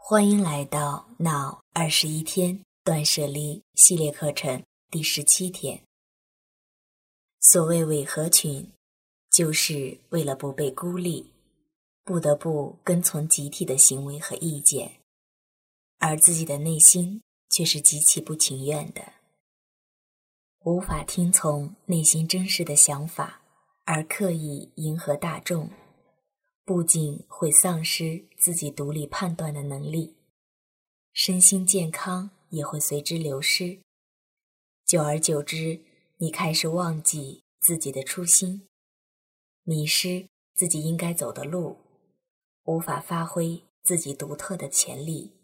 欢迎来到脑21天断舍离系列课程第17天。所谓伪合群，就是为了不被孤立，不得不跟从集体的行为和意见，而自己的内心却是极其不情愿的，无法听从内心真实的想法，而刻意迎合大众，不仅会丧失自己独立判断的能力，身心健康也会随之流失。久而久之，你开始忘记自己的初心，迷失自己应该走的路，无法发挥自己独特的潜力。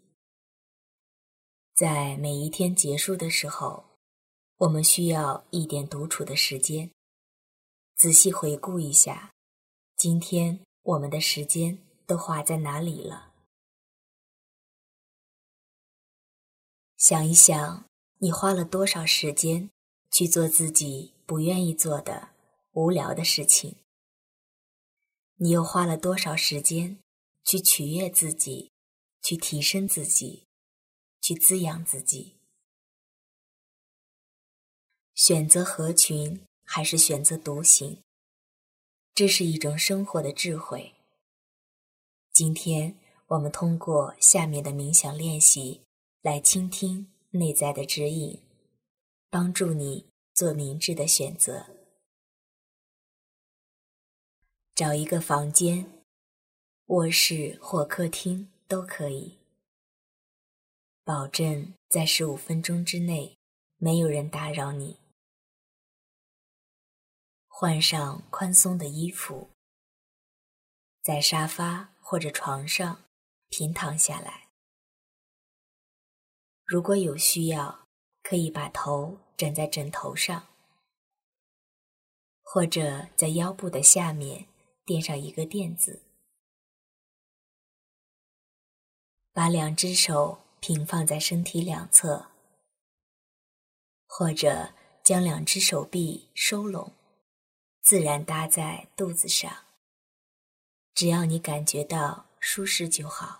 在每一天结束的时候，我们需要一点独处的时间，仔细回顾一下，今天我们的时间都花在哪里了？想一想，你花了多少时间去做自己不愿意做的无聊的事情？你又花了多少时间去取悦自己，去提升自己，去滋养自己？选择合群还是选择独行？这是一种生活的智慧。今天我们通过下面的冥想练习来倾听内在的指引，帮助你做明智的选择。找一个房间，卧室或客厅都可以，保证在15分钟之内没有人打扰你。换上宽松的衣服，在沙发或者床上平躺下来。如果有需要，可以把头枕在枕头上，或者在腰部的下面垫上一个垫子。把2只手平放在身体两侧，或者将2只手臂收拢，自然搭在肚子上。只要你感觉到舒适就好。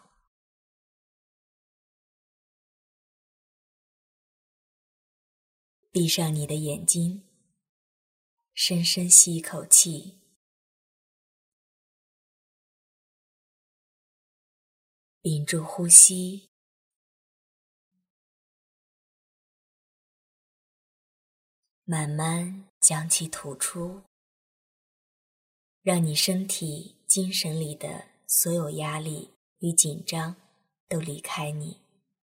闭上你的眼睛，深深吸一口气，屏住呼吸，慢慢将气吐出，让你身体、精神里的所有压力与紧张都离开你。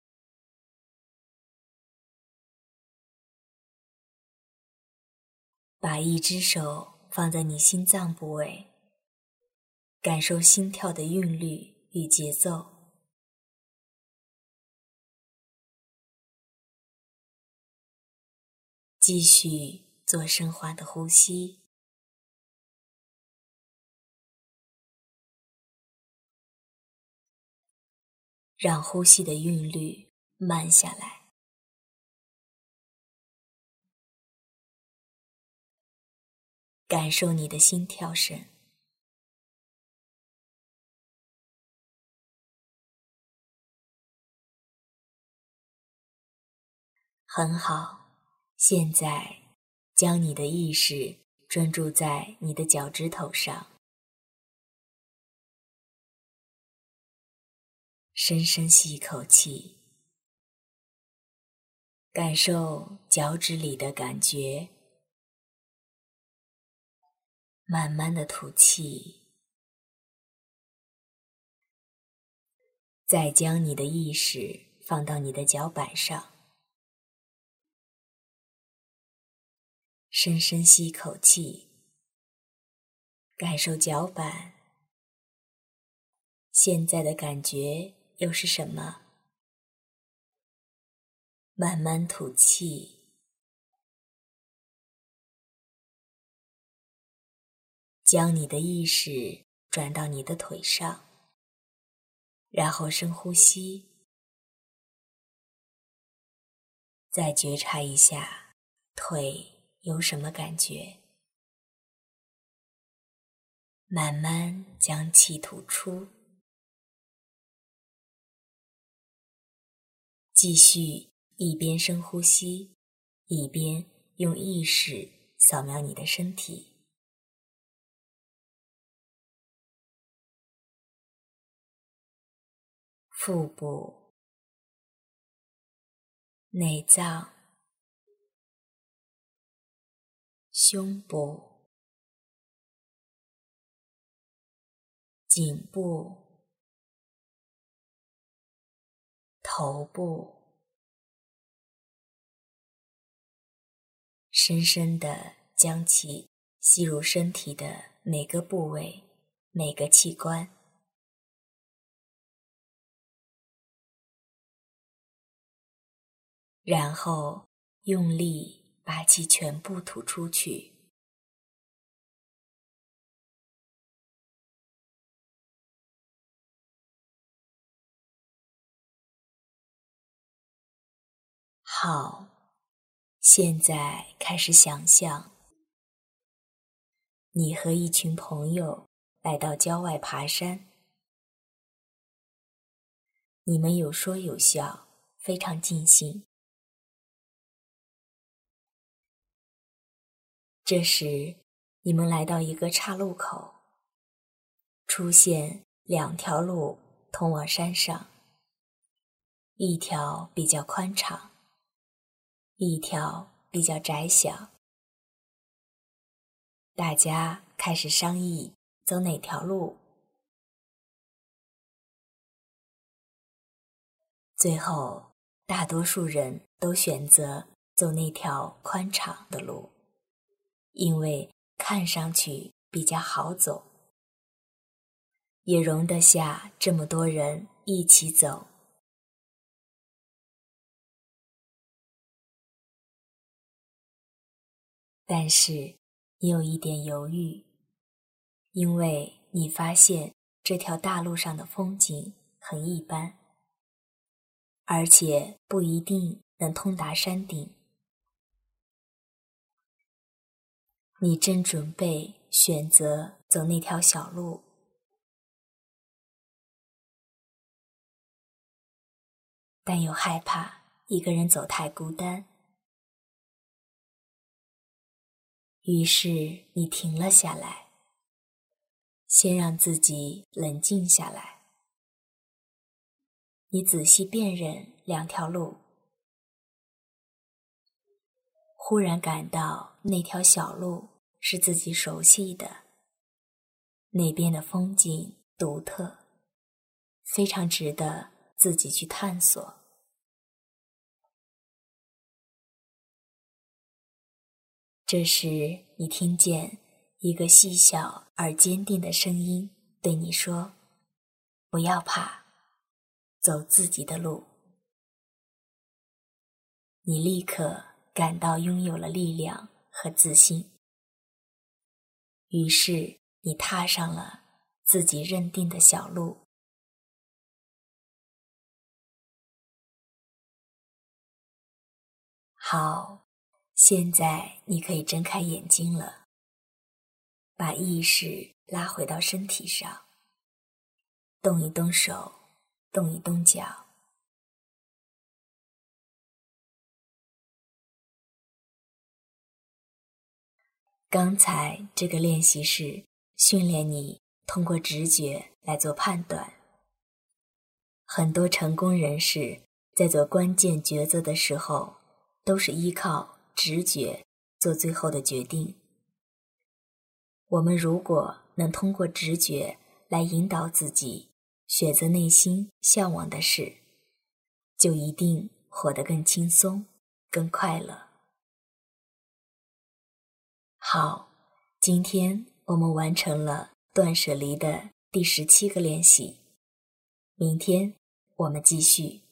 把1只手放在你心脏部位，感受心跳的韵律与节奏。继续做深化的呼吸，让呼吸的韵律慢下来。感受你的心跳声。很好，现在将你的意识专注在你的脚趾头上，深深吸一口气，感受脚趾里的感觉，慢慢的吐气，再将你的意识放到你的脚板上，深深吸一口气，感受脚板，现在的感觉又是什么？慢慢吐气，将你的意识转到你的腿上，然后深呼吸，再觉察一下腿有什么感觉。慢慢将气吐出， 继续一边深呼吸，一边用意识扫描你的身体。腹部、内脏、胸部、颈部、头部，深深地将其吸入身体的每个部位、每个器官。然后用力把其全部吐出去。好，现在开始想象，你和一群朋友来到郊外爬山，你们有说有笑，非常尽兴。这时，你们来到一个岔路口，出现2条路通往山上，一条比较宽敞，一条比较窄小。大家开始商议走哪条路，最后大多数人都选择走那条宽敞的路，因为看上去比较好走，也容得下这么多人一起走。但是你有一点犹豫，因为你发现这条大路上的风景很一般，而且不一定能通达山顶。你正准备选择走那条小路，但又害怕一个人走太孤单，于是你停了下来，先让自己冷静下来。你仔细辨认2条路，忽然感到那条小路是自己熟悉的，那边的风景独特，非常值得自己去探索。这时你听见一个细小而坚定的声音对你说：不要怕，走自己的路。你立刻感到拥有了力量和自信，于是你踏上了自己认定的小路。好，现在你可以睁开眼睛了，把意识拉回到身体上，动一动手，动一动脚。刚才这个练习是训练你通过直觉来做判断。很多成功人士在做关键抉择的时候，都是依靠直觉做最后的决定。我们如果能通过直觉来引导自己选择内心向往的事，就一定活得更轻松、更快乐。好，今天我们完成了断舍离的第17个练习，明天我们继续。